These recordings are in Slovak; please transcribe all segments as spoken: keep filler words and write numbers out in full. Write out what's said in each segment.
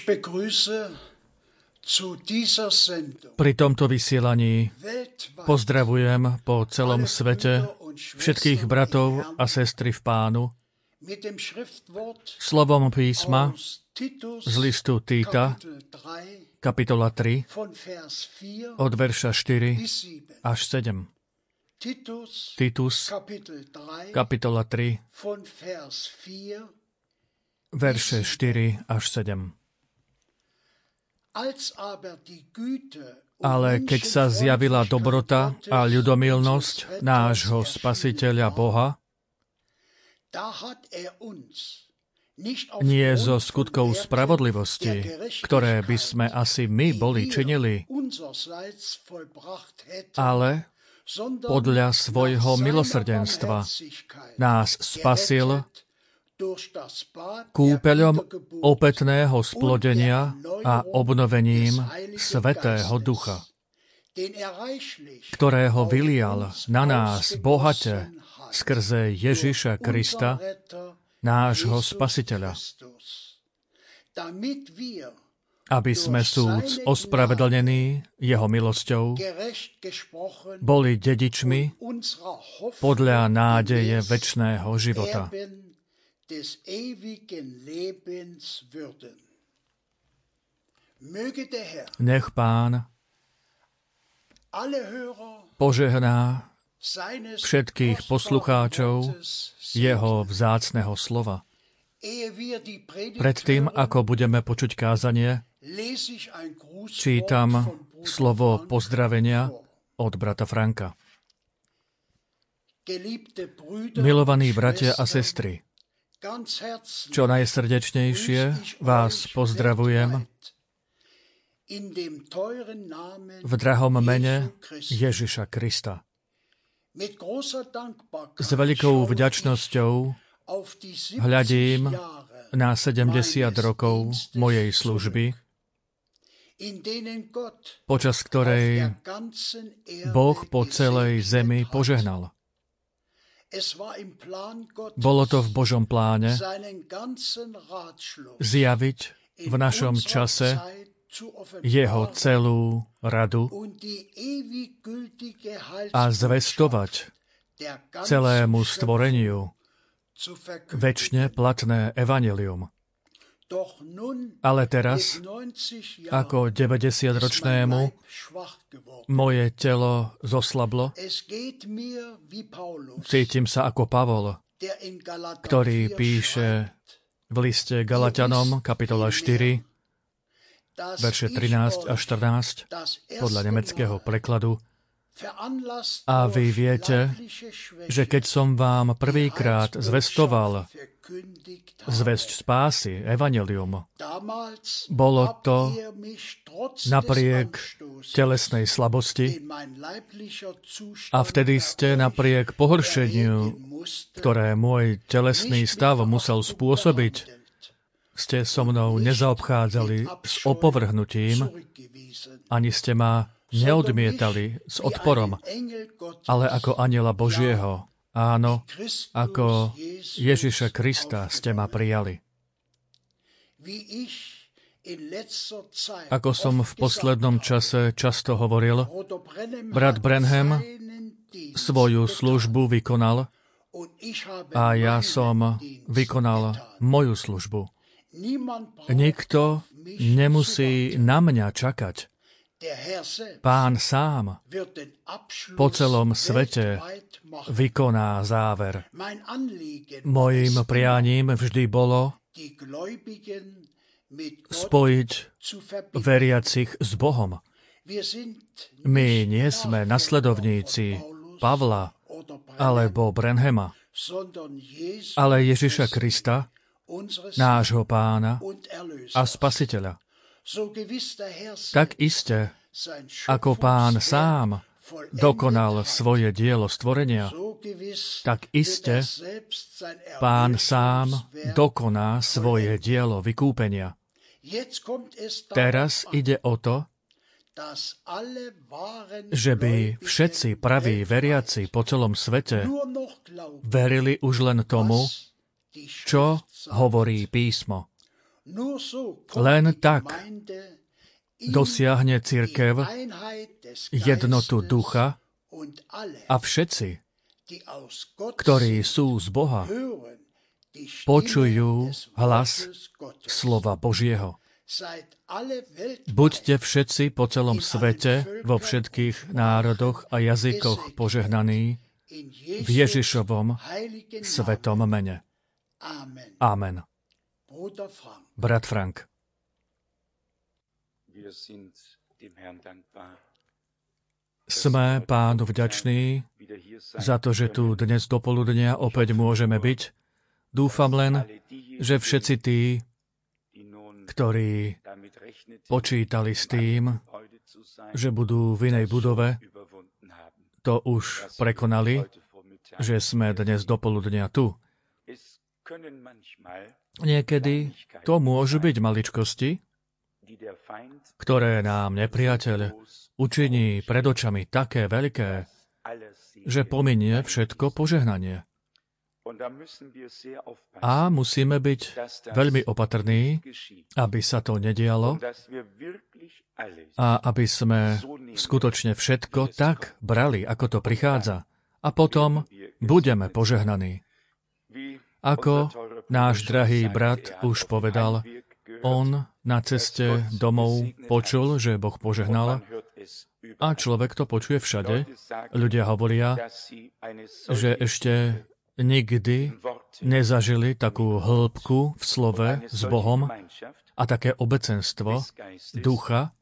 Pri tomto vysielaní pozdravujem po celom svete všetkých bratov a sestry v Pánu slovom písma z listu Týta, kapitola tri, od verša štyri až sedem. Titus, kapitola tri, verše štyri až sedem. Ale keď sa zjavila dobrota a ľudomilnosť nášho Spasiteľa Boha, nie zo skutkov spravodlivosti, ktoré by sme asi my boli činili, ale podľa svojho milosrdenstva nás spasil kúpeľom opätného splodenia a obnovením Svätého Ducha, ktorého vylial na nás bohate skrze Ježiša Krista, nášho Spasiteľa, aby sme súc ospravedlnení jeho milosťou boli dedičmi podľa nádeje večného života. Nech Pán požehná všetkých poslucháčov jeho vzácneho slova. Predtým, ako budeme počuť kázanie, čítam slovo pozdravenia od brata Franka. Milovaní bratia a sestry, čo najsrdečnejšie vás pozdravujem v drahom mene Ježiša Krista. S veľkou vďačnosťou hľadím na sedemdesiat rokov mojej služby, počas ktorej Boh po celej zemi požehnal. Bolo to v Božom pláne zjaviť v našom čase jeho celú radu a zvestovať celému stvoreniu večne platné evanjelium. Ale teraz, ako deväťdesiatročnému, moje telo zoslablo. Cítim sa ako Pavol, ktorý píše v liste Galatianom, kapitola štyri, verše trinásť a štrnásť, podľa nemeckého prekladu. A vy viete, že keď som vám prvýkrát zvestoval zvesť spásy, evanjelium, bolo to napriek telesnej slabosti a vtedy ste napriek pohoršeniu, ktoré môj telesný stav musel spôsobiť, ste so mnou nezaobchádzali s opovrhnutím, ani ste ma neodmietali s odporom, ale ako anjela Božieho. Áno, ako Ježiša Krista ste ma prijali. Ako som v poslednom čase často hovoril, brat Branham svoju službu vykonal a ja som vykonal moju službu. Nikto nemusí na mňa čakať. Pán sám po celom svete vykoná záver. Mojím prianím vždy bolo spojiť veriacich s Bohom. My nie sme nasledovníci Pavla alebo Branhama, ale Ježiša Krista, nášho Pána a Spasiteľa. Tak iste, ako Pán sám dokonal svoje dielo stvorenia, tak iste Pán sám dokoná svoje dielo vykúpenia. Teraz ide o to, že by všetci praví veriaci po celom svete verili už len tomu, čo hovorí písmo. Len tak dosiahne cirkev jednotu ducha a všetci, ktorí sú z Boha, počujú hlas slova Božieho. Buďte všetci po celom svete, vo všetkých národoch a jazykoch požehnaní v Ježišovom svetom mene. Amen. Brat Frank. Sme Pánu vďační za to, že tu dnes dopoludnia opäť môžeme byť. Dúfam len, že všetci tí, ktorí počítali s tým, že budú v inej budove, to už prekonali, že sme dnes dopoludnia tu. Niekedy to môžu byť maličkosti, ktoré nám nepriateľ učiní pred očami také veľké, že pominie všetko požehnanie. A musíme byť veľmi opatrní, aby sa to nedialo a aby sme skutočne všetko tak brali, ako to prichádza. A potom budeme požehnaní. Ako náš drahý brat už povedal, on na ceste domov počul, že Boh požehnal a človek to počuje všade. Ľudia hovoria, že ešte nikdy nezažili takú hĺbku v slove s Bohom a také obecenstvo ducha.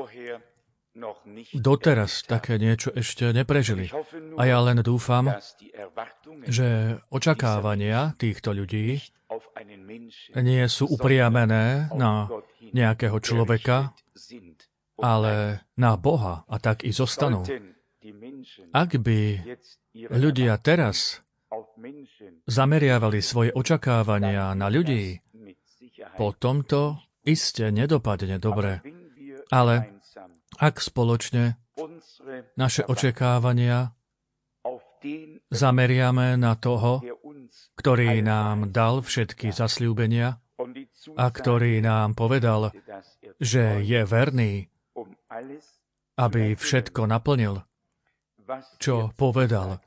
Doteraz také niečo ešte neprežili. A ja len dúfam, že očakávania týchto ľudí nie sú upriamené na nejakého človeka, ale na Boha a tak i zostanú. Ak by ľudia teraz zameriavali svoje očakávania na ľudí, potom to iste nedopadne dobre. Ale ak spoločne naše očakávania zameriame na toho, ktorý nám dal všetky zasľúbenia a ktorý nám povedal, že je verný, aby všetko naplnil, čo povedal,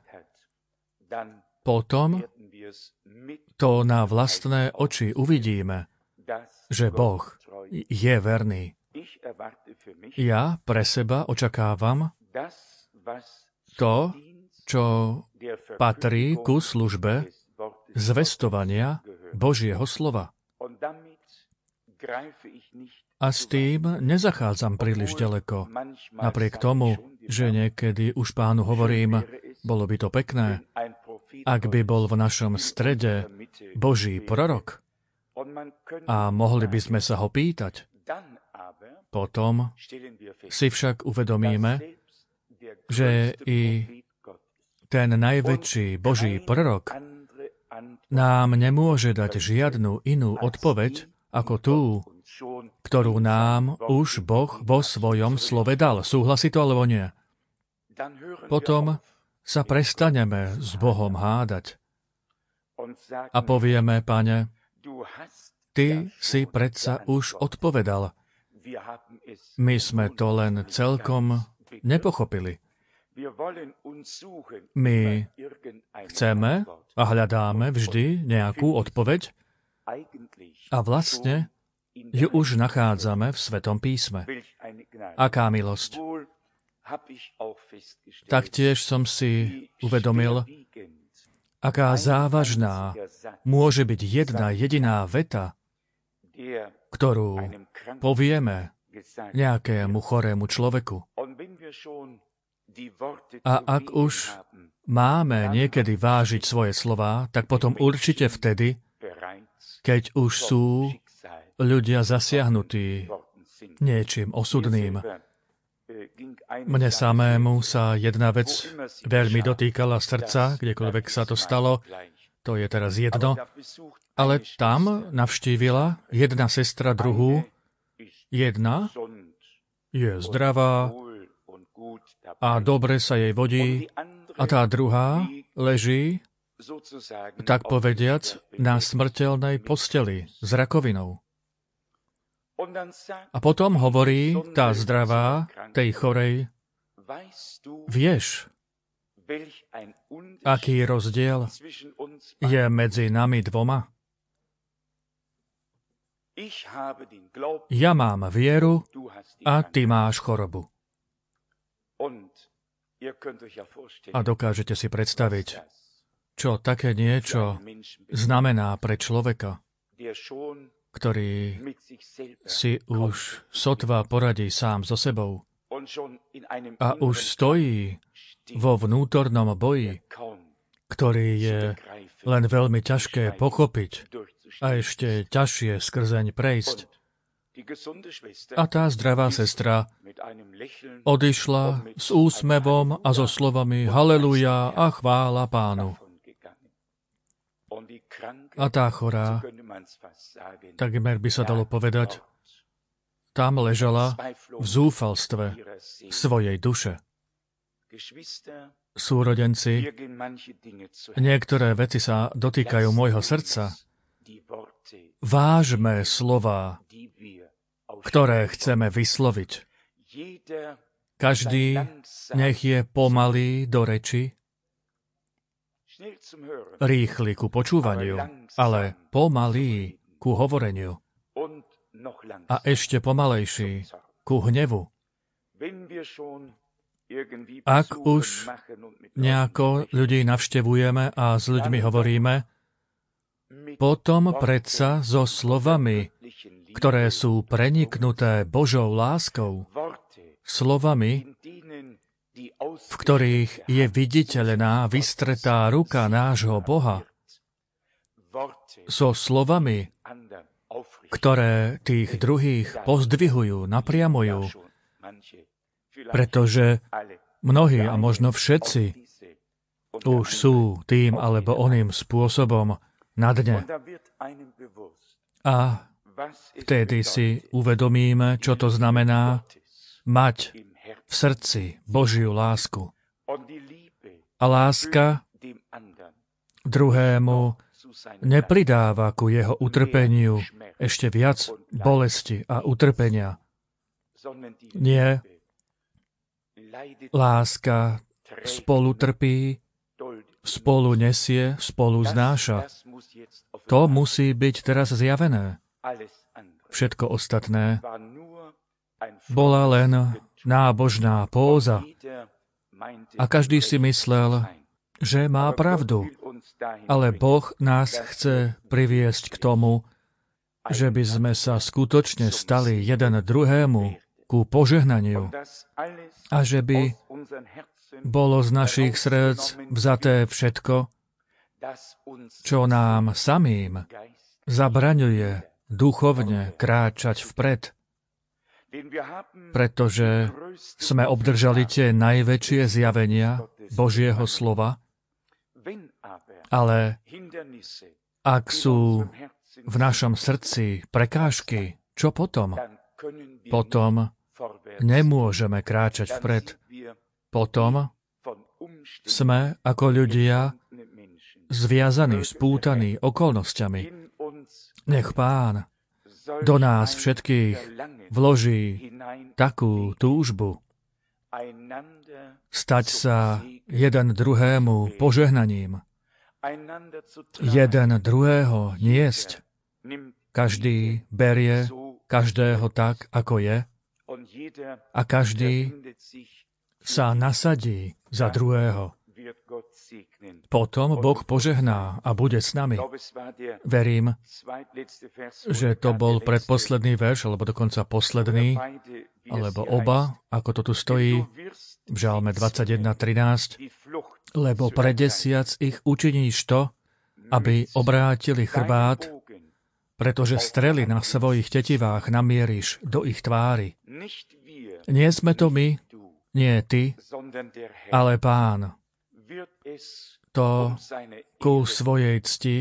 potom to na vlastné oči uvidíme, že Boh je verný. Ja pre seba očakávam to, čo patrí ku službe zvestovania Božieho slova. A s tým nezachádzam príliš ďaleko. Napriek tomu, že niekedy už Pánu hovorím, bolo by to pekné, ak by bol v našom strede Boží prorok a mohli by sme sa ho pýtať. Potom si však uvedomíme, že i ten najväčší Boží prorok nám nemôže dať žiadnu inú odpoveď ako tú, ktorú nám už Boh vo svojom slove dal. Súhlasí to alebo nie? Potom sa prestaneme s Bohom hádať a povieme, Pane, Ty si predsa už odpovedal. My sme to len celkom nepochopili. My chceme a hľadáme vždy nejakú odpoveď a vlastne ju už nachádzame v Svetom písme. Aká milosť. Taktiež som si uvedomil, aká závažná môže byť jedna jediná veta, ktorú povieme nejakému chorému človeku. A ak už máme niekedy vážiť svoje slová, tak potom určite vtedy, keď už sú ľudia zasiahnutí niečím osudným. Mne samému sa jedna vec veľmi dotýkala srdca, kdekoľvek sa to stalo, to je teraz jedno, ale tam navštívila jedna sestra druhú, jedna je zdravá a dobre sa jej vodí a tá druhá leží, tak povediac, na smrteľnej posteli s rakovinou. A potom hovorí tá zdravá tej chorej, vieš, aký rozdiel je medzi nami dvoma? Ja mám vieru a ty máš chorobu. A dokážete si predstaviť, čo také niečo znamená pre človeka, ktorý si už sotva poradí sám so sebou a už stojí vo vnútornom boji, ktorý je len veľmi ťažké pochopiť a ešte ťažšie skrzeň prejsť. A tá zdravá sestra odišla s úsmevom a so slovami Haleluja a chvála Pánu. A tá chorá, takmer by sa dalo povedať, tam ležala v zúfalstve svojej duše. Súrodenci, niektoré veci sa dotýkajú môjho srdca. Vážme slová, ktoré chceme vysloviť. Každý nech je pomalý do reči, rýchly ku počúvaniu, ale pomalý ku hovoreniu a ešte pomalejší ku hnevu. Ak už nejako ľudí navštevujeme a s ľuďmi hovoríme, potom predsa so slovami, ktoré sú preniknuté Božou láskou, slovami, v ktorých je viditeľná, vystretá ruka nášho Boha, so slovami, ktoré tých druhých pozdvihujú, napriamujú, pretože mnohí a možno všetci už sú tým alebo oným spôsobom na dne. A vtedy si uvedomíme, čo to znamená mať v srdci Božiu lásku. A láska druhému nepridáva ku jeho utrpeniu ešte viac bolesti a utrpenia. Nie. Láska spolu trpí, spolu nesie, spolu znáša. To musí byť teraz zjavené. Všetko ostatné bola len nábožná póza. A každý si myslel, že má pravdu. Ale Boh nás chce priviesť k tomu, že by sme sa skutočne stali jeden druhému ku požehnaniu a že by bolo z našich srdc vzaté všetko, čo nám samým zabraňuje duchovne kráčať vpred, pretože sme obdržali tie najväčšie zjavenia Božieho slova, ale ak sú v našom srdci prekážky, čo potom? Potom nemôžeme kráčať vpred. Potom sme ako ľudia zviazaní, spútaní okolnostiami. Nech Pán do nás všetkých vloží takú túžbu stať sa jeden druhému požehnaním, jeden druhého niesť. Každý berie každého tak, ako je, a každý sa nasadí za druhého. Potom Boh požehná a bude s nami. Verím, že to bol predposledný verš, alebo dokonca posledný, alebo oba, ako to tu stojí v Žalme dvadsaťjeden trinásť, lebo predesiac ich učiníš to, aby obrátili chrbát, pretože strely na svojich tetivách namieríš do ich tvári. Nie sme to my, nie ty, ale Pán. To ku svojej cti,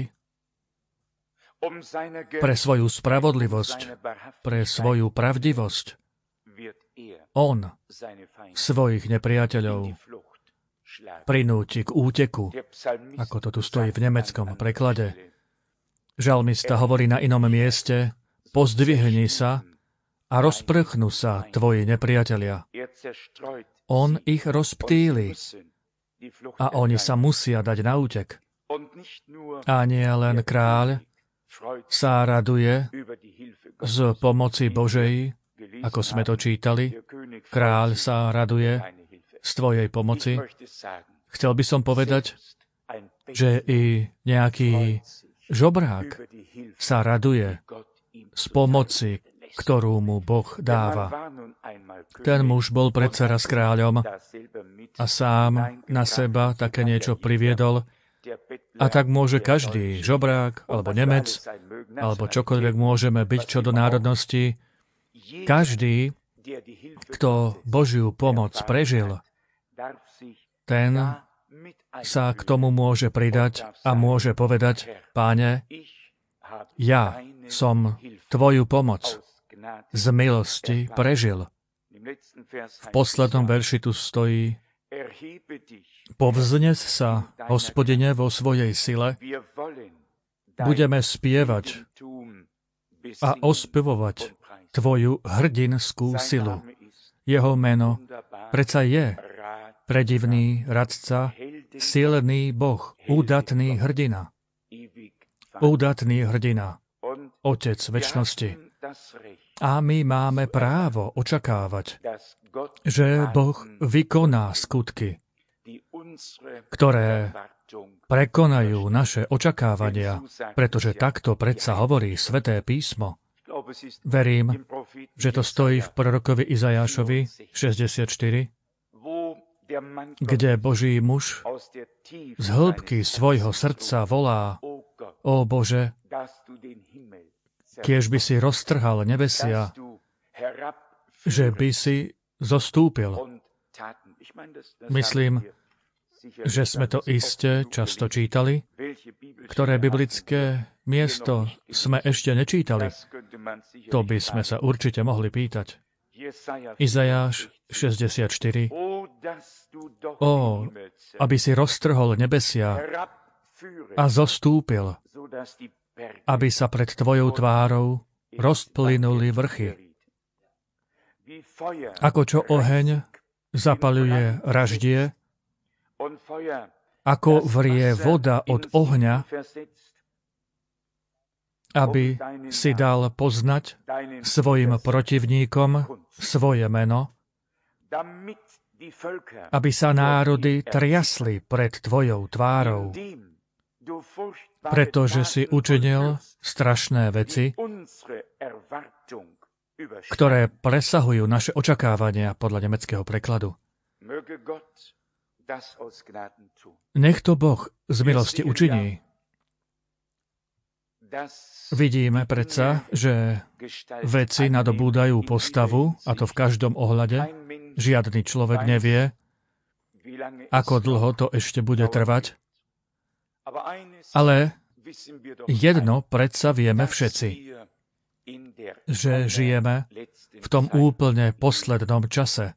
pre svoju spravodlivosť, pre svoju pravdivosť, on svojich nepriateľov prinúti k úteku, ako to tu stojí v nemeckom preklade. Žalmista hovorí na inom mieste, pozdvihni sa a rozprchnú sa tvoji nepriatelia. On ich rozptýli a oni sa musia dať na útek. A nie len kráľ sa raduje z pomoci Božej, ako sme to čítali. Kráľ sa raduje z tvojej pomoci. Chcel by som povedať, že i nejaký žobrák sa raduje z pomoci, ktorú mu Boh dáva. Ten muž bol predsa raz kráľom a sám na seba také niečo priviedol. A tak môže každý žobrák, alebo Nemec, alebo čokoľvek môžeme byť čo do národnosti, každý, kto Božiu pomoc prežil, ten sa k tomu môže pridať a môže povedať: Páne, ja som tvoju pomoc z milosti prežil. V poslednom verši tu stojí: Povznes sa, Hospodine, vo svojej sile, budeme spievať a ospevovať tvoju hrdinskú silu. Jeho meno predsa je predivný radca, silný Boh, údatný hrdina. Údatný hrdina, Otec večnosti. A my máme právo očakávať, že Boh vykoná skutky, ktoré prekonajú naše očakávania, pretože takto predsa hovorí Sväté písmo. Verím, že to stojí v prorokovi Izajášovi šesťdesiatštyri, kde Boží muž z hĺbky svojho srdca volá: Ó Bože, kiež by si roztrhal nebesia, že by si zostúpil. Myslím, že sme to iste často čítali. Ktoré biblické miesto sme ešte nečítali? To by sme sa určite mohli pýtať. Izajáš šesťdesiatštyri. Ó, aby si roztrhol nebesia a zostúpil, aby sa pred tvojou tvárou rozplynuli vrchy. Ako čo oheň zapaľuje raždie, ako vrie voda od ohňa, aby si dal poznať svojim protivníkom svoje meno, aby sa národy triasli pred tvojou tvárou, pretože si učinil strašné veci, ktoré presahujú naše očakávania podľa nemeckého prekladu. Nech to Boh z milosti učiní. Vidíme predsa, že veci nadobúdajú postavu, a to v každom ohľade. Žiadny človek nevie, ako dlho to ešte bude trvať. Ale jedno predsa vieme všetci, že žijeme v tom úplne poslednom čase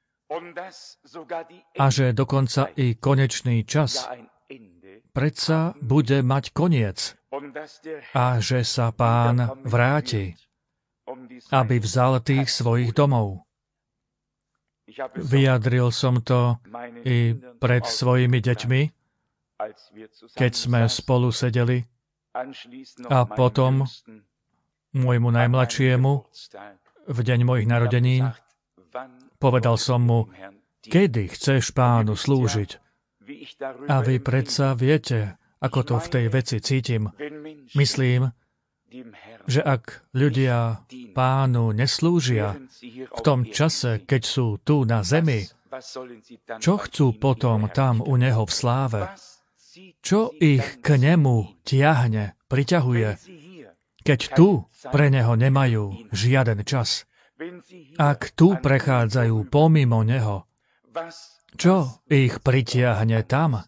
a že dokonca i konečný čas predsa bude mať koniec a že sa Pán vráti, aby vzal tých svojich domov. Vyjadril som to i pred svojimi deťmi, keď sme spolu sedeli, a potom môjmu najmladšiemu v deň mojich narodenín povedal som mu: kedy chceš Pánu slúžiť? A vy predsa viete, ako to v tej veci cítim. Myslím, že ak ľudia Pánu neslúžia v tom čase, keď sú tu na zemi, čo chcú potom tam u Neho v sláve? Čo ich k Nemu tiahne, priťahuje, keď tu pre Neho nemajú žiaden čas? Ak tu prechádzajú pomimo Neho, čo ich pritiahne tam?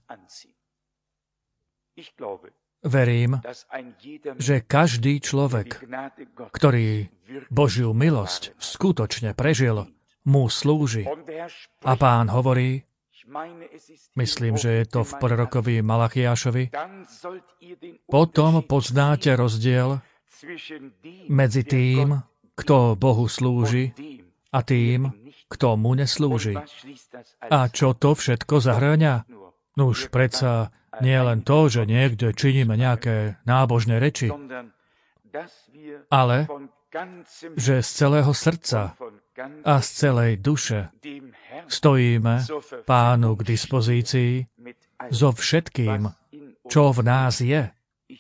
Verím, že každý človek, ktorý Božiu milosť skutočne prežil, mu slúži. A Pán hovorí, myslím, že je to v prorokovi Malachiášovi, potom poznáte rozdiel medzi tým, kto Bohu slúži, a tým, kto mu neslúži. A čo to všetko zahŕňa? Nuž predsa nie len to, že niekde činíme nejaké nábožné reči, ale že z celého srdca a z celej duše stojíme Pánu k dispozícii so všetkým, čo v nás je.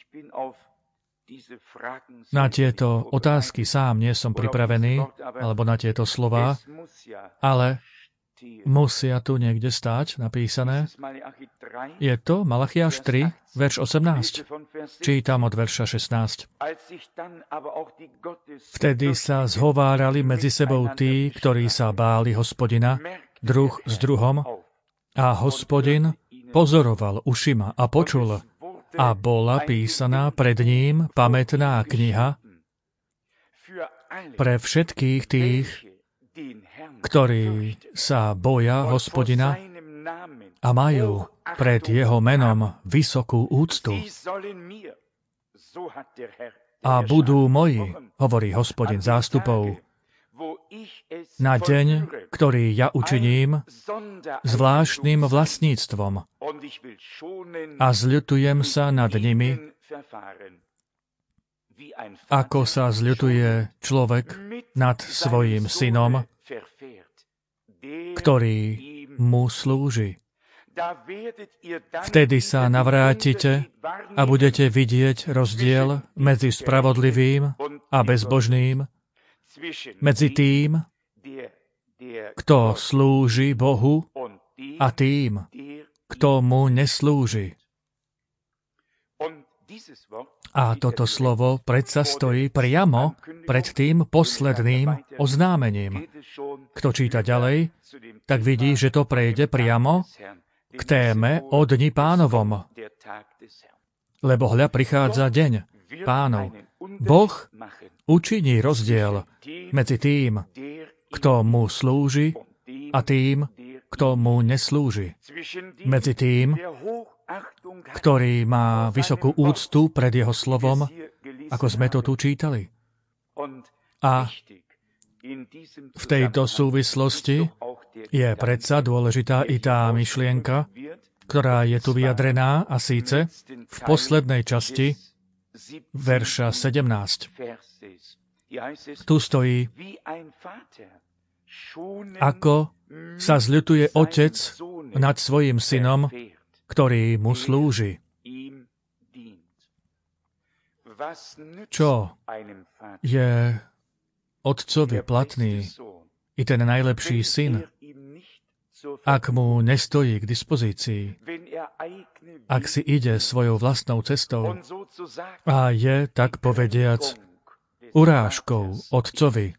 Na tieto otázky sám nie som pripravený, alebo na tieto slová, ale musia tu niekde stáť napísané. Je to Malachiáš tri, verš osemnásť. Čítam od verša šestnásť. Vtedy sa zhovárali medzi sebou tí, ktorí sa báli Hospodina, druh s druhom, a Hospodin pozoroval ušima a počul, a bola písaná pred ním pamätná kniha pre všetkých tých, ktorí sa boja Hospodina a majú pred jeho menom vysokú úctu. A budú moji, hovorí Hospodin zástupov, na deň, ktorý ja učiním zvláštnym vlastníctvom a zľutujem sa nad nimi, ako sa zľutuje človek nad svojím synom, ktorý mu slúži. Vtedy sa navrátite a budete vidieť rozdiel medzi spravodlivým a bezbožným, medzi tým, kto slúži Bohu, a tým, kto mu neslúži. A toto slovo predsa stojí priamo pred tým posledným oznámením. Kto číta ďalej, tak vidí, že to prejde priamo k téme o dni Pánovom. Lebo hľa prichádza deň Pánov. Boh učiní rozdiel medzi tým, kto mu slúži, a tým, kto mu neslúži. Medzi tým, ktorý má vysokú úctu pred jeho slovom, ako sme to tu čítali. A v tejto súvislosti je predsa dôležitá i tá myšlienka, ktorá je tu vyjadrená, a síce v poslednej časti verša sedemnásť. Tu stojí, ako sa zľutuje otec nad svojím synom, ktorý mu slúži. Čo je otcovi platný i ten najlepší syn, ak mu nestojí k dispozícii, ak si ide svojou vlastnou cestou a je, tak povediac, urážkou otcovi?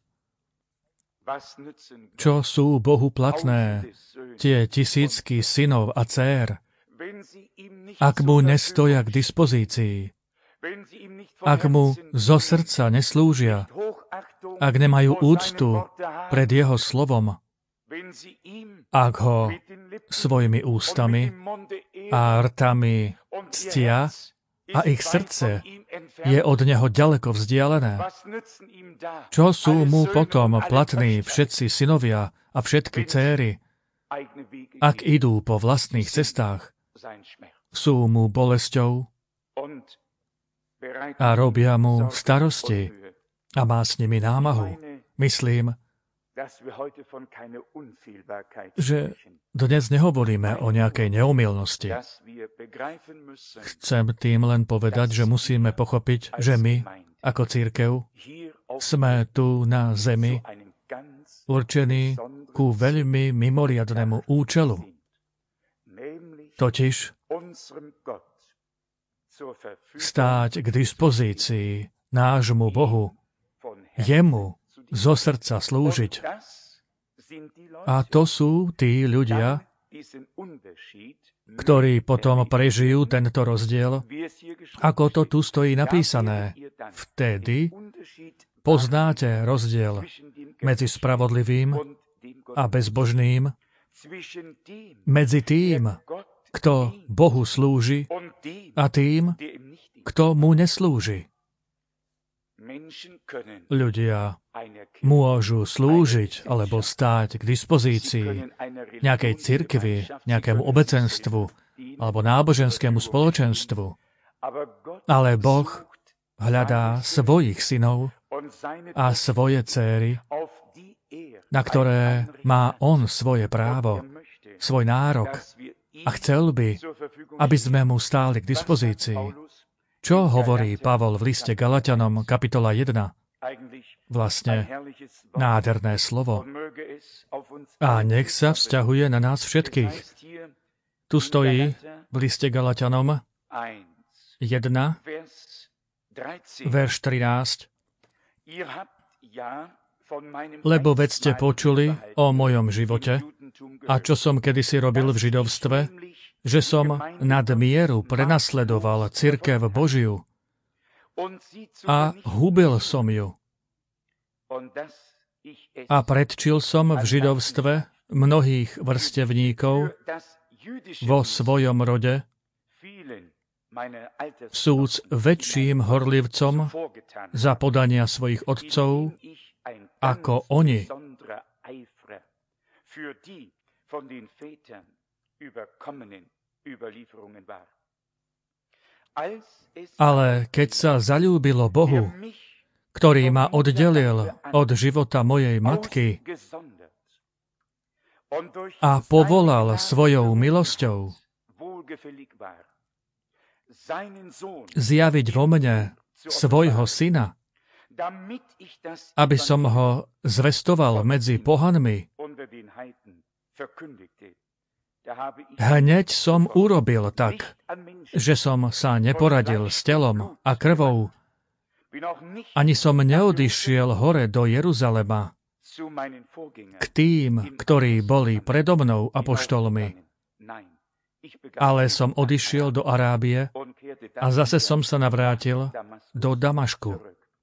Čo sú Bohu platné tie tisícky synov a dcér, ak mu nestoja k dispozícii, ak mu zo srdca neslúžia, ak nemajú úctu pred jeho slovom, ak ho svojimi ústami a rtami ctia a ich srdce je od neho ďaleko vzdialené. Čo sú mu potom platní všetci synovia a všetky céry, ak idú po vlastných cestách? Sú mu bolesťou a robia mu starosti a má s nimi námahu. Myslím, že dnes nehovoríme o nejakej neomylnosti. Chcem tým len povedať, že musíme pochopiť, že my, ako cirkev, sme tu na zemi určení ku veľmi mimoriadnemu účelu. Totiž stáť k dispozícii nášmu Bohu, jemu zo srdca slúžiť. A to sú tí ľudia, ktorí potom prežijú tento rozdiel, ako to tu stojí napísané. Vtedy poznáte rozdiel medzi spravodlivým a bezbožným, medzi tým, kto Bohu slúži, a tým, kto mu neslúži. ľudia môžu slúžiť alebo stáť k dispozícii nejakej cirkvi, nejakému obecenstvu alebo náboženskému spoločenstvu. Ale Boh hľadá svojich synov a svoje céry, na ktoré má On svoje právo, svoj nárok a chcel by, aby sme mu stáli k dispozícii. Čo hovorí Pavol v liste Galatianom, kapitola jeden? Vlastne nádherné slovo. A nech sa vzťahuje na nás všetkých. Tu stojí v liste Galatianom jeden, verš trinásť. Lebo veď ste počuli o mojom živote a čo som kedysi robil v židovstve, že som nad mieru prenasledoval cirkev Božiu a hubil som ju. A predčil som v židovstve mnohých vrstevníkov vo svojom rode, súc väčším horlivcom za podania svojich otcov, ako oni. Ale keď sa zaľúbilo Bohu, ktorý ma oddelil od života mojej matky a povolal svojou milosťou zjaviť vo mne svojho syna, aby som ho zvestoval medzi pohanmi, hneď som urobil tak, že som sa neporadil s telom a krvou, ani som neodišiel hore do Jeruzalema k tým, ktorí boli predo mnou apoštolmi, ale som odišiel do Arábie a zase som sa navrátil do Damašku.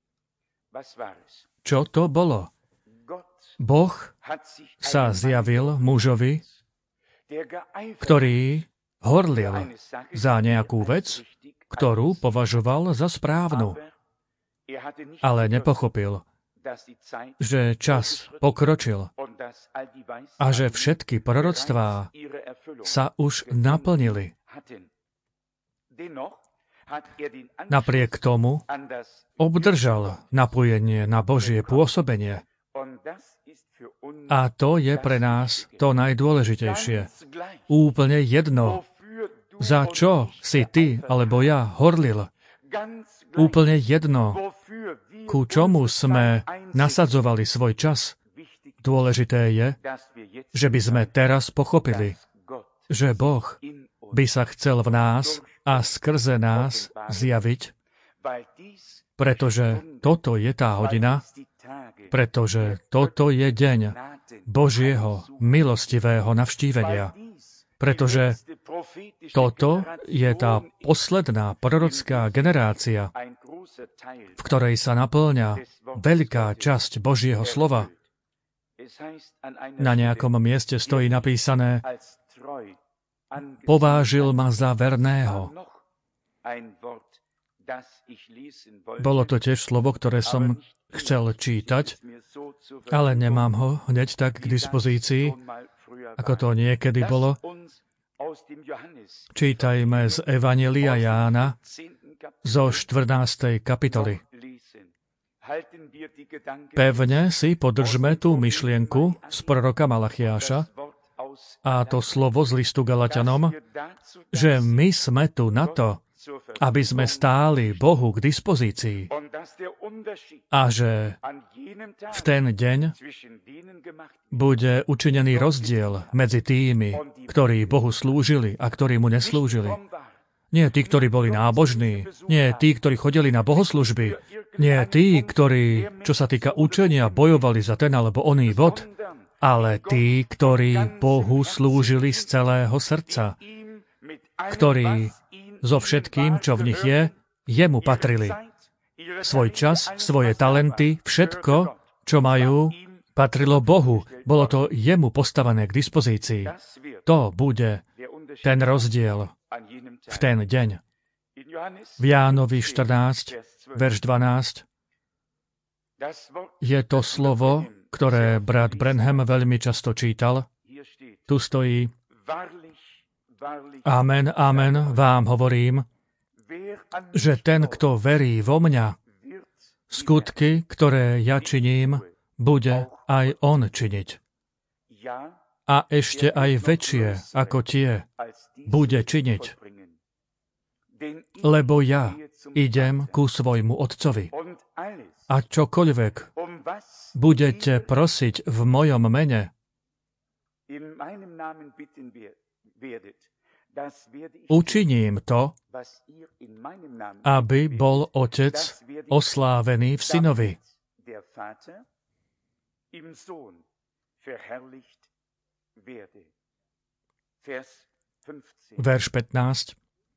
Čo to bolo? Boh sa zjavil mužovi, ktorý horlil za nejakú vec, ktorú považoval za správnu, ale nepochopil, že čas pokročil a že všetky proroctvá sa už naplnili. Napriek tomu obdržal napojenie na Božie pôsobenie. A to je pre nás to najdôležitejšie. Úplne jedno, za čo si ty alebo ja horlil. Úplne jedno, ku čomu sme nasadzovali svoj čas. Dôležité je, že by sme teraz pochopili, že Boh by sa chcel v nás a skrze nás zjaviť, pretože toto je tá hodina, pretože toto je deň Božieho milostivého navštívenia. Pretože toto je tá posledná prorocká generácia, v ktorej sa napĺňa veľká časť Božieho slova. Na nejakom mieste stojí napísané: povážil ma za verného. Bolo to tiež slovo, ktoré som chcel čítať, ale nemám ho hneď tak k dispozícii, ako to niekedy bolo. Čítajme z Evanjelia Jána zo štrnástej kapitoly. Pevne si podržme tú myšlienku z proroka Malachiáša a to slovo z listu Galatianom, že my sme tu na to, aby sme stáli Bohu k dispozícii a že v ten deň bude učinený rozdiel medzi tými, ktorí Bohu slúžili a ktorí mu neslúžili. Nie tí, ktorí boli nábožní, nie tí, ktorí chodili na bohoslužby, nie tí, ktorí, čo sa týka učenia, bojovali za ten alebo oný bod, ale tí, ktorí Bohu slúžili z celého srdca, ktorí so všetkým, čo v nich je, jemu patrili. Svoj čas, svoje talenty, všetko, čo majú, patrilo Bohu. Bolo to jemu postavené k dispozícii. To bude ten rozdiel v ten deň. V Jánovi štrnásť, verš dvanásť. Je to slovo, ktoré brat Branham veľmi často čítal. Tu stojí: Amen, amen, vám hovorím, že ten, kto verí vo mňa, skutky, ktoré ja činím, bude aj on činiť. A ešte aj väčšie ako tie bude činiť. Lebo ja idem ku svojmu Otcovi. A čokoľvek budete prosiť v mojom mene, učiním to, aby bol Otec oslávený v Synovi. Verš pätnásť.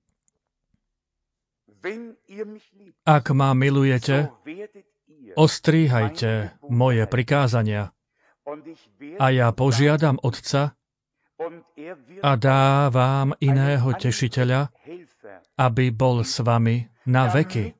Ak ma milujete, ostríhajte moje prikázania a ja požiadam Otca a dá vám iného tešiteľa, aby bol s vami na veky.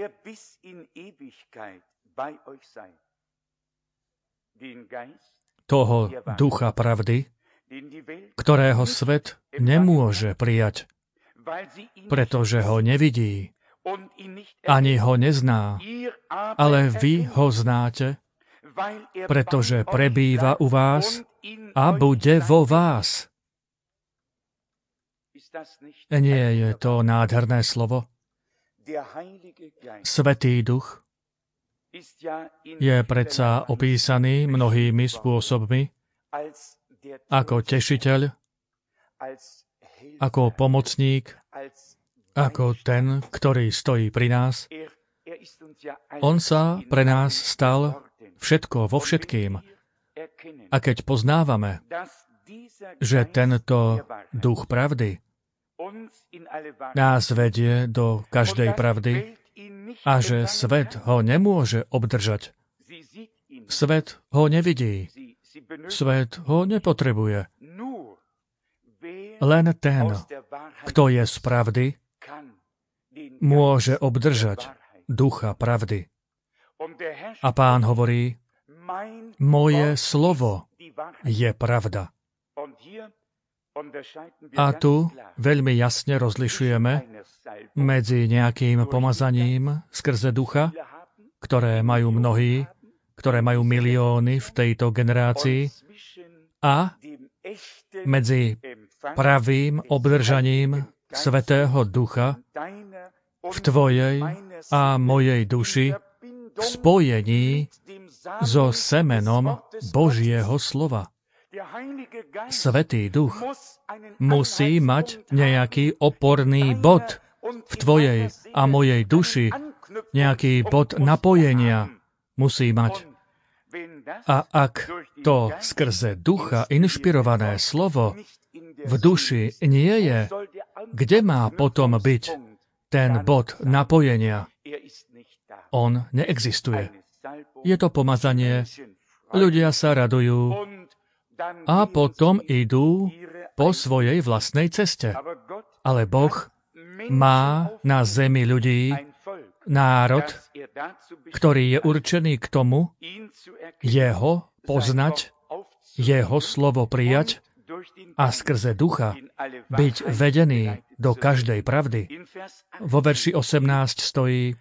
Toho ducha pravdy, ktorého svet nemôže prijať, pretože ho nevidí, ani ho nezná, ale vy ho znáte, pretože prebýva u vás a bude vo vás. Nie je to nádherné slovo? Svätý Duch je predsa opísaný mnohými spôsobmi ako tešiteľ, ako pomocník, ako ten, ktorý stojí pri nás. On sa pre nás stal všetko vo všetkým. A keď poznávame, že tento duch pravdy nás vedie do každej pravdy a že svet ho nemôže obdržať, svet ho nevidí, svet ho nepotrebuje. Len ten, kto je z pravdy, môže obdržať ducha pravdy. A Pán hovorí: moje slovo je pravda. A tu veľmi jasne rozlišujeme medzi nejakým pomazaním skrze ducha, ktoré majú mnohí, ktoré majú milióny v tejto generácii, a medzi pravým obdržaním Svätého Ducha v tvojej a mojej duši v spojení so semenom Božieho slova. Svätý Duch musí mať nejaký oporný bod v tvojej a mojej duši, nejaký bod napojenia musí mať. A ak to skrze ducha inšpirované slovo v duši nie je, kde má potom byť ten bod napojenia? On neexistuje. Je to pomazanie, ľudia sa radujú a potom idú po svojej vlastnej ceste. Ale Boh má na zemi ľudí národ, ktorý je určený k tomu, jeho poznať, jeho slovo prijať a skrze ducha byť vedený do každej pravdy. Vo verši osemnásť stojí: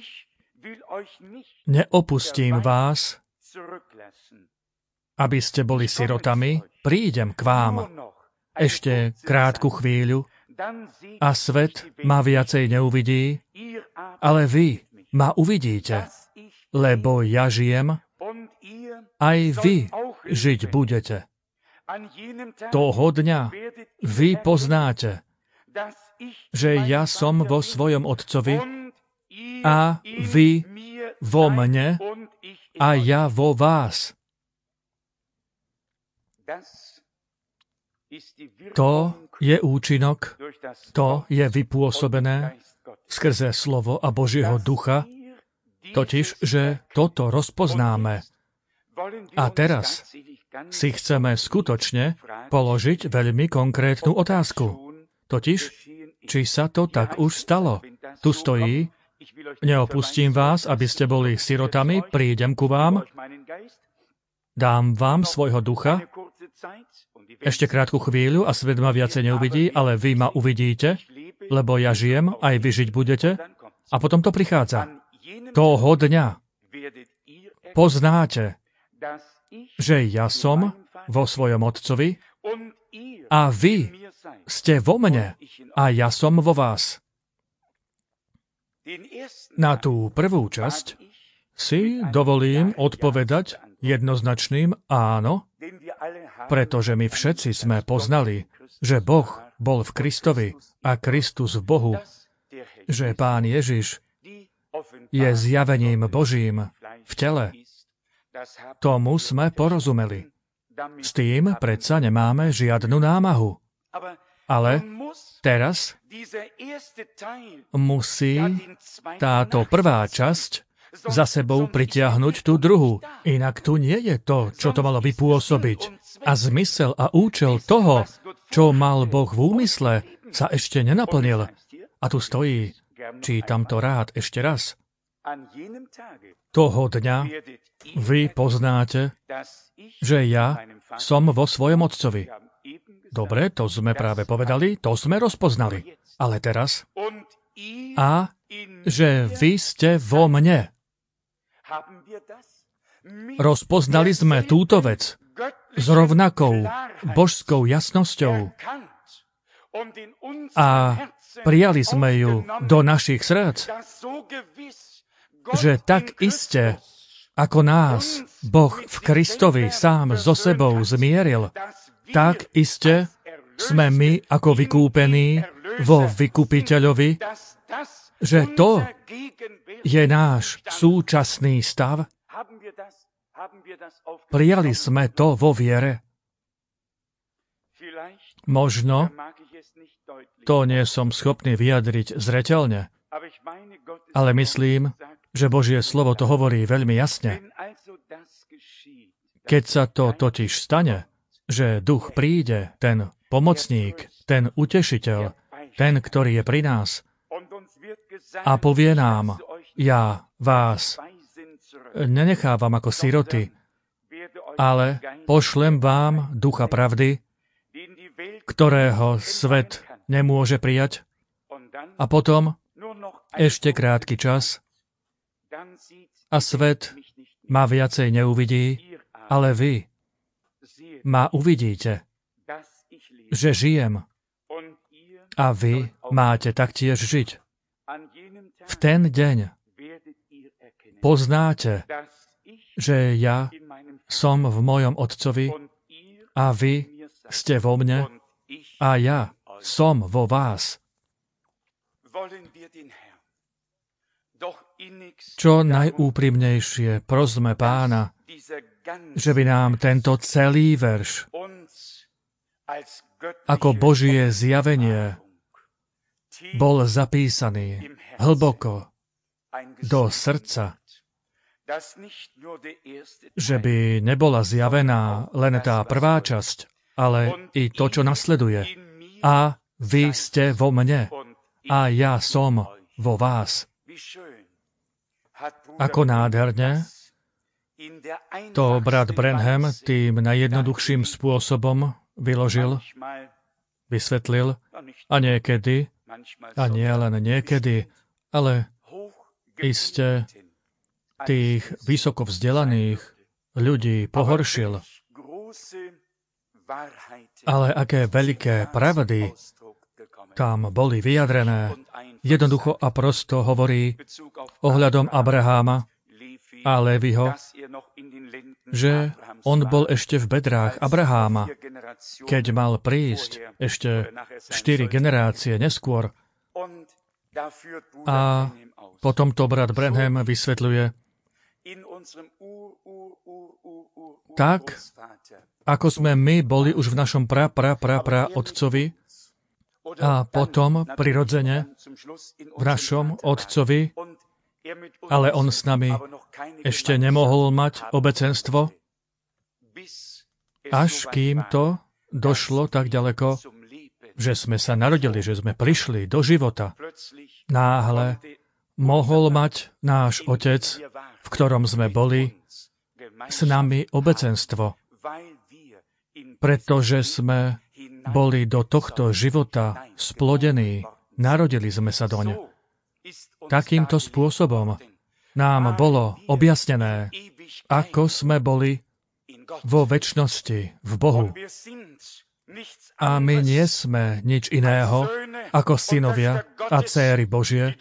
neopustím vás, aby ste boli sirotami, prídem k vám. Ešte krátku chvíľu a svet ma viacej neuvidí, ale vy ma uvidíte, lebo ja žijem, aj vy žiť budete. Toho dňa vy poznáte, že ja som vo svojom Otcovi a vy vo mne a ja vo vás. To je účinok, to je vypôsobené skrze slovo a Božieho ducha, totiž, že toto rozpoznáme. A teraz si chceme skutočne položiť veľmi konkrétnu otázku. Totiž, či sa to tak už stalo. Tu stojí, Neopustím vás, aby ste boli sirotami, prídem ku vám, dám vám svojho ducha, ešte krátku chvíľu a svet ma viacej neuvidí, ale vy ma uvidíte, lebo ja žijem, aj vy žiť budete. A potom to prichádza. Toho dňa poznáte, že ja som vo svojom Otcovi a vy ste vo mne a ja som vo vás. Na tú prvú časť si dovolím odpovedať jednoznačným áno, pretože my všetci sme poznali, že Boh bol v Kristovi a Kristus v Bohu, že Pán Ježiš je zjavením Božím v tele. Tomu sme porozumeli. S tým predsa nemáme žiadnu námahu. Ale teraz musí táto prvá časť za sebou pritiahnuť tú druhú. Inak tu nie je to, čo to malo vypôsobiť. A zmysel a účel toho, čo mal Boh v úmysle, sa ešte nenaplnil. A tu stojí, čítam to rád ešte raz. Toho dňa vy poznáte, že ja som vo svojom Otcovi. Dobre, to sme práve povedali, to sme rozpoznali. Ale teraz? A že vy ste vo mne. Rozpoznali sme túto vec s rovnakou božskou jasnosťou a prijali sme ju do našich srdc, že tak iste, ako nás Boh v Kristovi sám so sebou zmieril, tak iste sme my ako vykúpení vo vykupiteľovi, že to je náš súčasný stav. Prijali sme to vo viere. Možno to nie som schopný vyjadriť zreteľne, ale myslím, že Božie slovo to hovorí veľmi jasne. Keď sa to totiž stane, že duch príde, ten pomocník, ten utešiteľ, ten, ktorý je pri nás, a povie nám, ja vás nenechávam ako siroty, ale pošlem vám ducha pravdy, ktorého svet nemôže prijať. A potom ešte krátky čas a svet ma viacej neuvidí, ale vy ma uvidíte, že žijem a vy máte taktiež žiť. V ten deň poznáte, že ja som v mojom Otcovi a vy ste vo mne a ja som vo vás. Čo najúprimnejšie prosme Pána, že by nám tento celý verš ako Božie zjavenie bol zapísaný hlboko do srdca, že by nebola zjavená len tá prvá časť, ale i to, čo nasleduje. A vy ste vo mne a ja som vo vás. Ako nádherne to brat Branham tým najjednoduchším spôsobom vyložil, vysvetlil a niekedy, a nie len niekedy, ale iste tých vysoko vzdelaných ľudí pohoršil. Ale aké veľké pravdy tam boli vyjadrené. Jednoducho a prosto hovorí ohľadom Abraháma a Léviho, že on bol ešte v bedrách Abraháma, keď mal prísť ešte štyri generácie neskôr. A potom to brat Branham vysvetľuje, tak, ako sme my boli už v našom pra, pra, pra, pra otcovi a potom prirodzene v našom otcovi, ale on s nami ešte nemohol mať obecenstvo, až kým to došlo tak ďaleko, že sme sa narodili, že sme prišli do života. Náhle mohol mať náš Otec, v ktorom sme boli, s nami obecenstvo, pretože sme boli do tohto života splodení, narodili sme sa doň. Takýmto spôsobom nám bolo objasnené, ako sme boli vo večnosti v Bohu. A my nie sme nič iného ako synovia a dcéry Božie,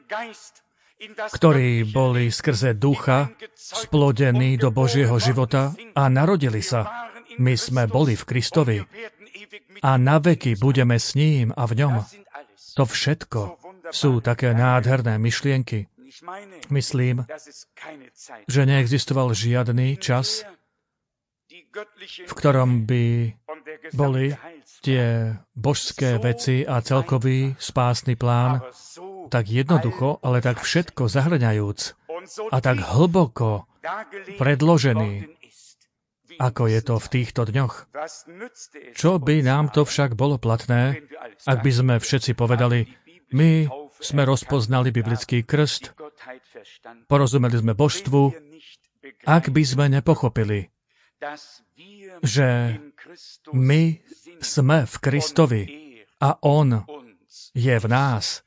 ktorí boli skrze ducha splodení do Božieho života a narodili sa. My sme boli v Kristovi a na veky budeme s ním a v ňom. To všetko sú také nádherné myšlienky. Myslím, že neexistoval žiadny čas, v ktorom by boli tie božské veci a celkový spásny plán tak jednoducho, ale tak všetko zahŕňajúc a tak hlboko predložený, ako je to v týchto dňoch. Čo by nám to však bolo platné, ak by sme všetci povedali, my sme rozpoznali biblický krst, porozumeli sme božstvu, ak by sme nepochopili, že my sme v Kristovi a On je v nás.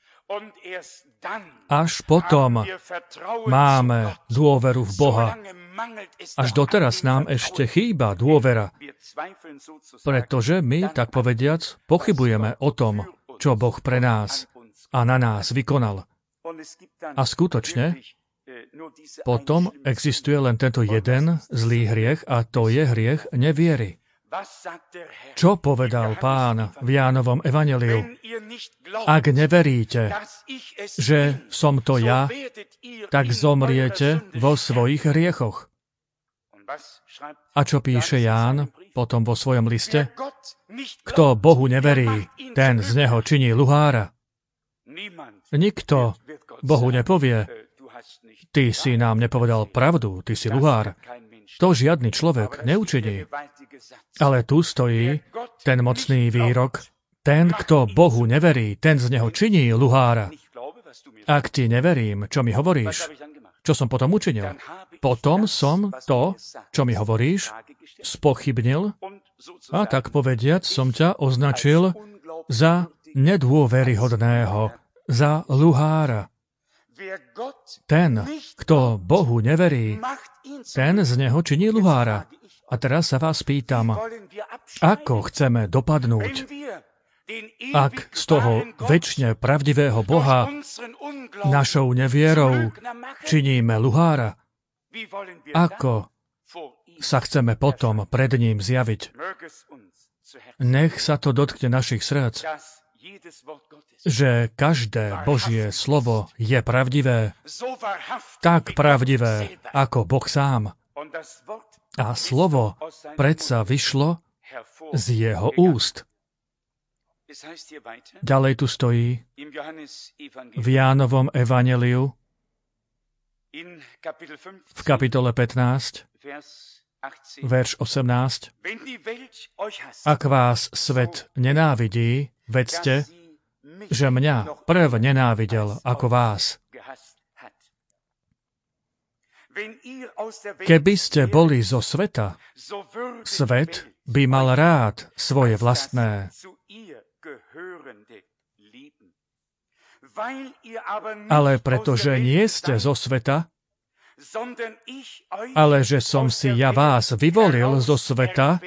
Až potom máme dôveru v Boha. Až doteraz nám ešte chýba dôvera, pretože my, tak povediac, pochybujeme o tom, čo Boh pre nás a na nás vykonal. A skutočne, potom existuje len tento jeden zlý hriech a to je hriech neviery. Čo povedal Pán v Jánovom evanjeliu? Ak neveríte, že som to ja, tak zomriete vo svojich hriechoch. A čo píše Ján potom vo svojom liste? Kto Bohu neverí, ten z neho činí luhára. Nikto Bohu nepovie, ty si nám nepovedal pravdu, ty si luhár. To žiadny človek neučiní. Ale tu stojí ten mocný výrok, ten, kto Bohu neverí, ten z neho činí luhára. Ak ti neverím, čo mi hovoríš, čo som potom učinil? Potom som to, čo mi hovoríš, spochybnil a tak povediac som ťa označil za nedôveryhodného, za luhára. Ten, kto Bohu neverí, ten z neho činí luhára. A teraz sa vás pýtam, ako chceme dopadnúť, ak z toho večne pravdivého Boha našou nevierou činíme luhára? Ako sa chceme potom pred ním zjaviť? Nech sa to dotkne našich srdc, že každé Božie slovo je pravdivé, tak pravdivé ako Boh sám. A slovo predsa vyšlo z jeho úst. Ďalej tu stojí v Jánovom evanjeliu v kapitole pätnásť, verš osemnásť. Ak vás svet nenávidí, vedzte, že mňa prv nenávidel ako vás. Keby ste boli zo sveta, svet by mal rád svoje vlastné. Ale pretože nie ste zo sveta, ale že som si ja vás vyvolil zo sveta,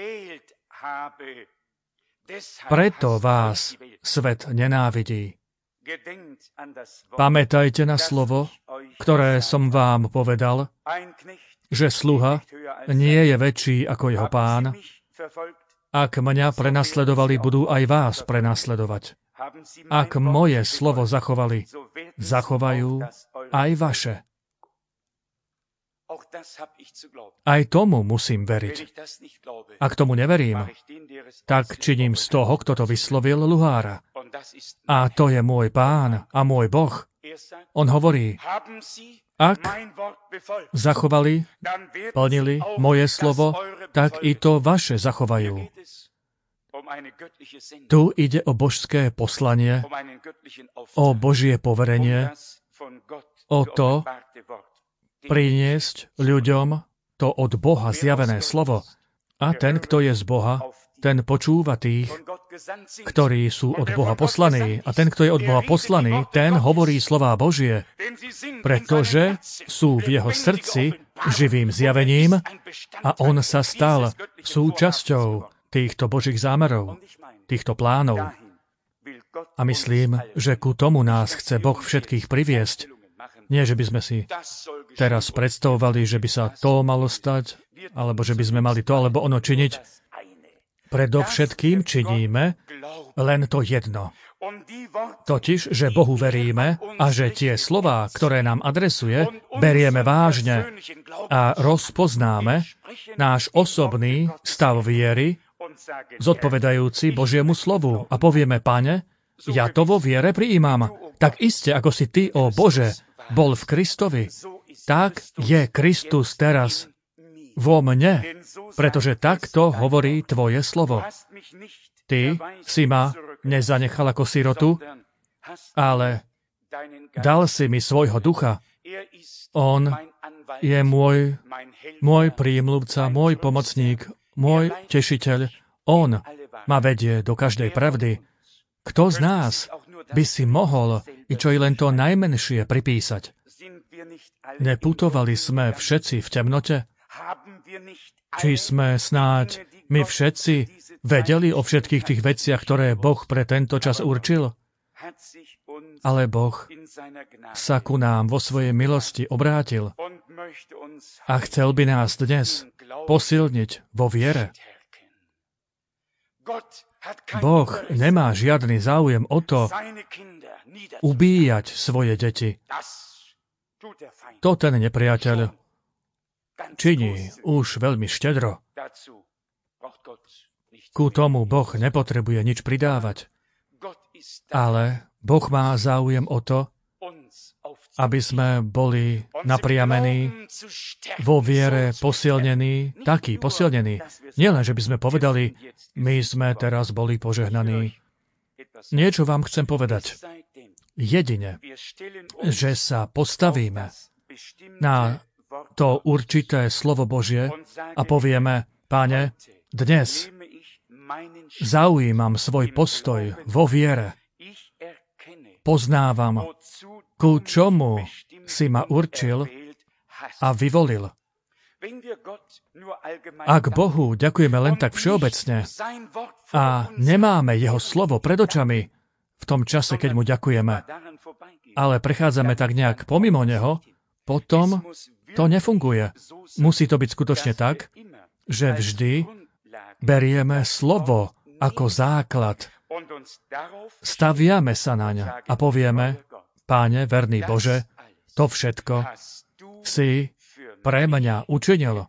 preto vás svet nenávidí. Pamätajte na slovo, ktoré som vám povedal, že sluha nie je väčší ako jeho pán. Ak mňa prenasledovali, budú aj vás prenasledovať. Ak moje slovo zachovali, zachovajú aj vaše. Aj tomu musím veriť. Ak tomu neverím, tak činím z toho, kto to vyslovil, luhára. A to je môj Pán a môj Boh. On hovorí, ak zachovali, plnili moje slovo, tak i to vaše zachovajú. Tu ide o božské poslanie, o Božie poverenie, o to priniesť ľuďom to od Boha zjavené slovo. A ten, kto je z Boha, ten počúva tých, ktorí sú od Boha poslaní. A ten, kto je od Boha poslaný, ten hovorí slová Božie, pretože sú v jeho srdci živým zjavením a on sa stal súčasťou týchto Božích zámerov, týchto plánov. A myslím, že ku tomu nás chce Boh všetkých priviesť. Nie, že by sme si teraz predstavovali, že by sa to malo stať, alebo že by sme mali to alebo ono činiť. Predovšetkým činíme len to jedno. Totiž, že Bohu veríme a že tie slová, ktoré nám adresuje, berieme vážne a rozpoznáme náš osobný stav viery, zodpovedajúci Božiemu slovu. A povieme, Pane, ja to vo viere prijímam. Tak iste, ako si Ty, ó Bože, bol v Kristovi, tak je Kristus teraz vo mne, pretože takto hovorí Tvoje slovo. Ty si ma nezanechal ako sirotu, ale dal si mi svojho ducha. On je môj, môj prímluvca, môj pomocník, môj tešiteľ. On ma vedie do každej pravdy. Kto z nás by si mohol i čo i len to najmenšie pripísať? Neputovali sme všetci v temnote? Či sme snáď my všetci vedeli o všetkých tých veciach, ktoré Boh pre tento čas určil? Ale Boh sa ku nám vo svojej milosti obrátil a chcel by nás dnes posilniť vo viere. Boh nemá žiadny záujem o to ubíjať svoje deti. To ten nepriateľ činí už veľmi štedro. Ku tomu Boh nepotrebuje nič pridávať. Ale Boh má záujem o to, aby sme boli napriamení, vo viere posilnení, takí posilnení. Nielen, že by sme povedali, my sme teraz boli požehnaní. Niečo vám chcem povedať. Jedine, že sa postavíme na to určité slovo Božie a povieme, Páne, dnes zaujímam svoj postoj vo viere. Poznávam, ku čomu si ma určil a vyvolil. Ak Bohu ďakujeme len tak všeobecne a nemáme Jeho slovo pred očami v tom čase, keď mu ďakujeme, ale prechádzame tak nejak pomimo Neho, potom to nefunguje. Musí to byť skutočne tak, že vždy berieme slovo ako základ. Staviame sa naň a povieme, Páne, verný Bože, to všetko si pre mňa učinil.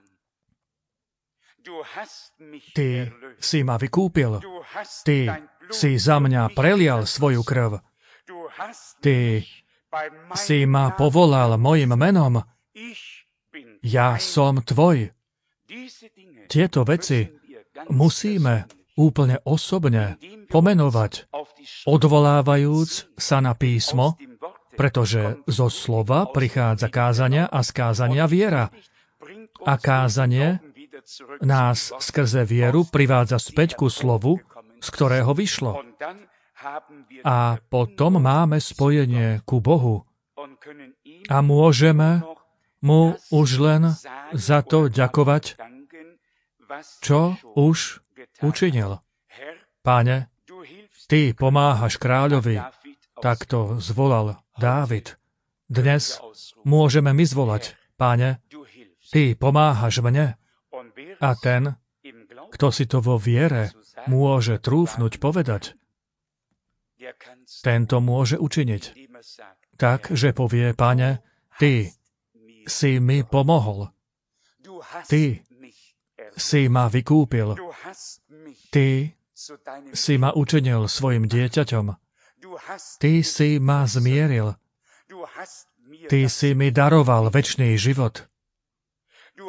Ty si ma vykúpil. Ty si za mňa prelial svoju krv. Ty si ma povolal mojim menom. Ja som tvoj. Tieto veci musíme úplne osobne pomenovať, odvolávajúc sa na písmo, pretože zo slova prichádza kázania a z kázania viera. A kázanie nás skrze vieru privádza späť ku slovu, z ktorého vyšlo. A potom máme spojenie ku Bohu. A môžeme mu už len za to ďakovať, čo už učinil. Páne, Ty pomáhaš kráľovi, takto zvolal Dávid. Dnes môžeme my zvolať, Páne, Ty pomáhaš mne. A ten, kto si to vo viere môže trúfnuť povedať, tento môže učiniť. Tak, že povie, Páne, Ty si mi pomohol. Ty si ma vykúpil. Ty si ma učinil svojim dieťaťom. Ty si ma zmieril. Ty si mi daroval večný život.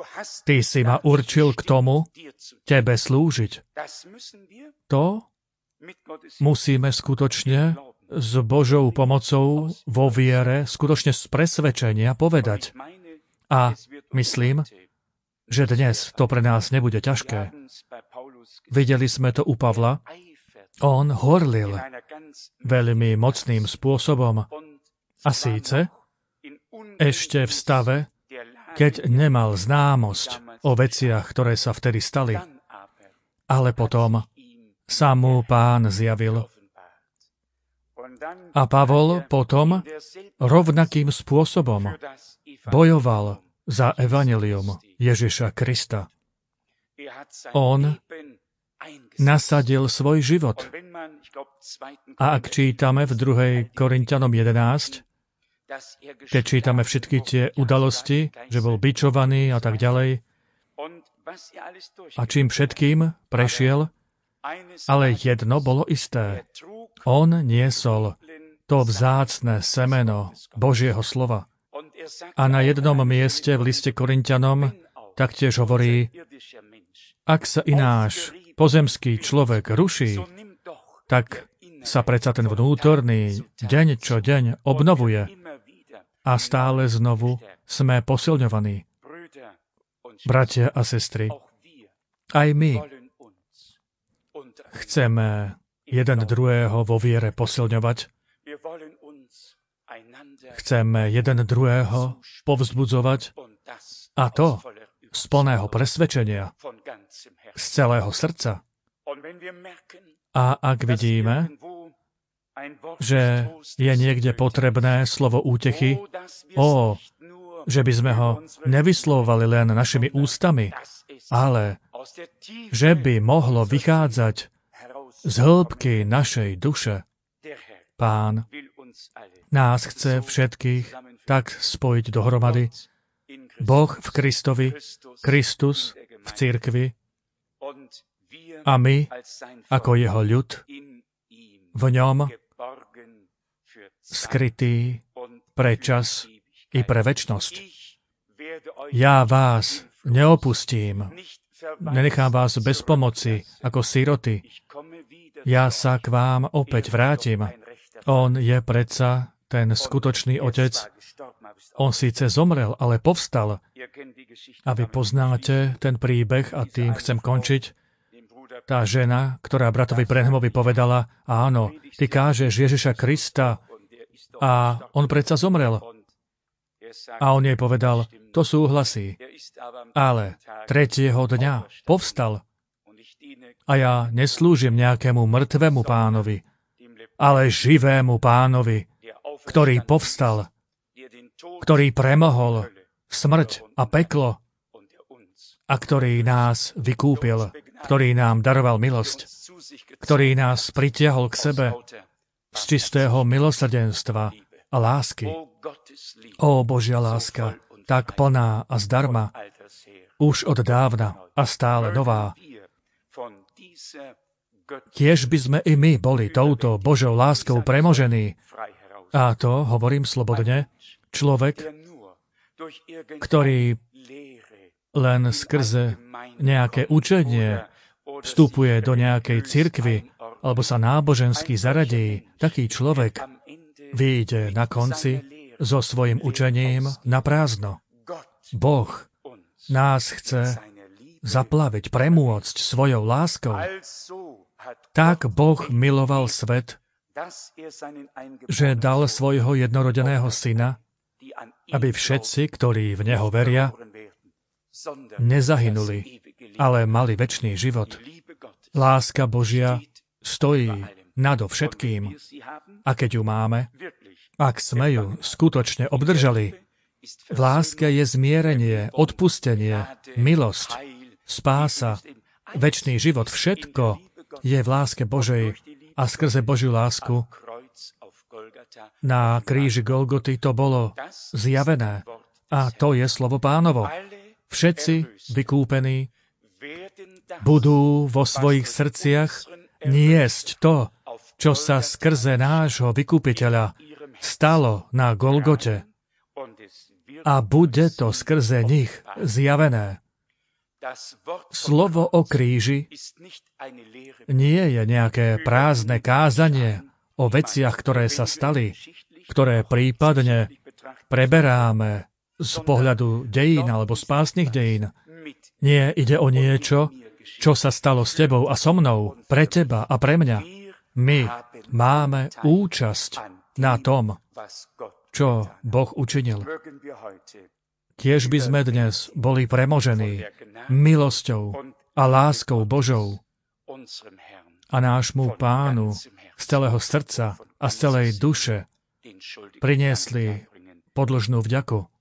Ty si ma určil k tomu, Tebe slúžiť. To musíme skutočne s Božou pomocou vo viere, skutočne z presvedčenia povedať. A myslím, že dnes to pre nás nebude ťažké. Videli sme to u Pavla. On horlil veľmi mocným spôsobom. A síce ešte v stave, keď nemal známosť o veciach, ktoré sa vtedy stali. Ale potom sa mu Pán zjavil. A Pavol potom rovnakým spôsobom bojoval za evanjelium Ježiša Krista. On nasadil svoj život. A ak čítame v druhej Korinťanom jedenásť, keď čítame všetky tie udalosti, že bol bičovaný a tak ďalej, a čím všetkým prešiel, ale jedno bolo isté. On niesol to vzácne semeno Božieho slova. A na jednom mieste v liste Korinťanom taktiež hovorí, ak sa ináš pozemský človek ruší, tak sa predsa ten vnútorný deň čo deň obnovuje a stále znovu sme posilňovaní. Bratia a sestry, aj my chceme jeden druhého vo viere posilňovať. Chceme jeden druhého povzbudzovať, a to z plného presvedčenia, z celého srdca. A ak vidíme, že je niekde potrebné slovo útechy, ó, že by sme ho nevyslovovali len našimi ústami, ale že by mohlo vychádzať z hĺbky našej duše. Pán nás chce všetkých tak spojiť dohromady. Boh v Kristovi, Kristus v cirkvi a my, ako jeho ľud, v ňom skrytý pre čas i pre večnosť. Ja vás neopustím, nenechám vás bez pomoci, ako siroty. Ja sa k vám opäť vrátim. On je predsa ten skutočný otec. On síce zomrel, ale povstal. A vy poznáte ten príbeh, a tým chcem končiť. Tá žena, ktorá bratovi Branhamovi povedala, áno, ty kážeš Ježiša Krista a on predsa zomrel. A on jej povedal, to súhlasí. Ale tretieho dňa povstal. A ja neslúžim nejakému mŕtvemu pánovi, ale živému pánovi, ktorý povstal, ktorý premohol smrť a peklo a ktorý nás vykúpil, ktorý nám daroval milosť, ktorý nás pritiahol k sebe z čistého milosrdenstva a lásky. Ó Božia láska, tak plná a zdarma, už od dávna a stále nová. Kiež by sme i my boli touto Božou láskou premožení. A to, hovorím slobodne, človek, ktorý len skrze nejaké učenie vstupuje do nejakej cirkvi alebo sa nábožensky zaradí, taký človek vyjde na konci so svojím učením na prázdno. Boh nás chce zaplaviť, premôcť svojou láskou. Tak Boh miloval svet, že dal svojho jednorodeného syna, aby všetci, ktorí v neho veria, nezahynuli, ale mali večný život. Láska Božia stojí nado všetkým. A keď ju máme, ak sme ju skutočne obdržali, v láske je zmierenie, odpustenie, milosť, spása, večný život. Všetko je v láske Božej a skrze Božiu lásku na kríži Golgoty to bolo zjavené. A to je slovo Pánovo. Všetci vykúpení budú vo svojich srdciach niesť to, čo sa skrze nášho vykúpiteľa stalo na Golgote. A bude to skrze nich zjavené. Slovo o kríži nie je nejaké prázdne kázanie o veciach, ktoré sa stali, ktoré prípadne preberáme z pohľadu dejín alebo spásnych dejín. Nie, ide o niečo, čo sa stalo s tebou a so mnou, pre teba a pre mňa. My máme účasť na tom, čo Boh učinil. Tiež by sme dnes boli premožení milosťou a láskou Božou a nášmu Pánu z celého srdca a z celej duše priniesli podložnú vďaku.